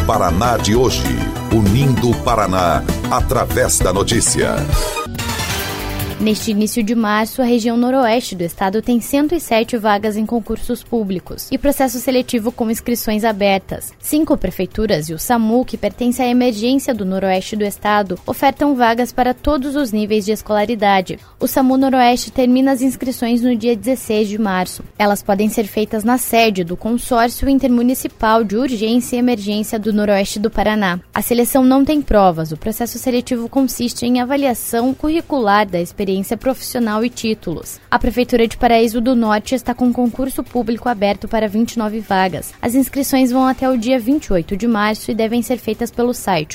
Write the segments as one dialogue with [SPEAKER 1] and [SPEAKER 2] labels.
[SPEAKER 1] Paraná de hoje, unindo o Paraná através da notícia.
[SPEAKER 2] Neste início de março, a região noroeste do estado tem 107 vagas em concursos públicos e processo seletivo com inscrições abertas. 5 prefeituras e o SAMU, que pertence à emergência do noroeste do estado, ofertam vagas para todos os níveis de escolaridade. O SAMU Noroeste termina as inscrições no dia 16 de março. Elas podem ser feitas na sede do Consórcio Intermunicipal de Urgência e Emergência do Noroeste do Paraná. A seleção não tem provas. O processo seletivo consiste em avaliação curricular da experiência profissional e títulos. A Prefeitura de Paraíso do Norte está com concurso público aberto para 29 vagas. As inscrições vão até o dia 28 de março e devem ser feitas pelo site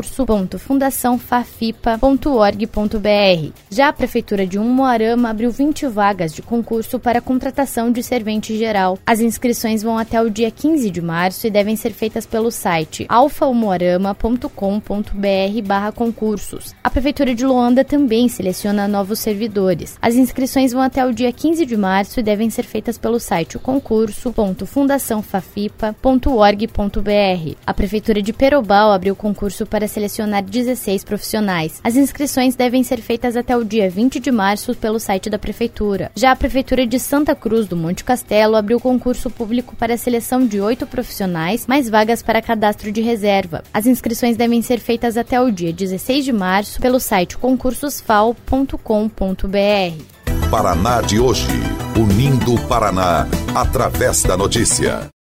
[SPEAKER 2] concurso.fundaçãofafipa.org.br. Já a Prefeitura de Umuarama abriu 20 vagas de concurso para contratação de servente geral. As inscrições vão até o dia 15 de março e devem ser feitas pelo site alfaumuarama.com.br/concursos. A Prefeitura de Loanda também seleciona novos servidores. As inscrições vão até o dia 15 de março e devem ser feitas pelo site concurso.fundaçãofafipa.org.br. A Prefeitura de Perobal abriu concurso para selecionar 16 profissionais. As inscrições devem ser feitas até o dia 20 de março pelo site da Prefeitura. Já a Prefeitura de Santa Cruz do Monte Castelo abriu concurso público para a seleção de 8 profissionais, mais vagas para cadastro de reserva. As inscrições devem ser feitas até o dia 16 de março pelo site concursosfal.com.br.
[SPEAKER 1] Paraná de hoje, unindo o Paraná através da notícia.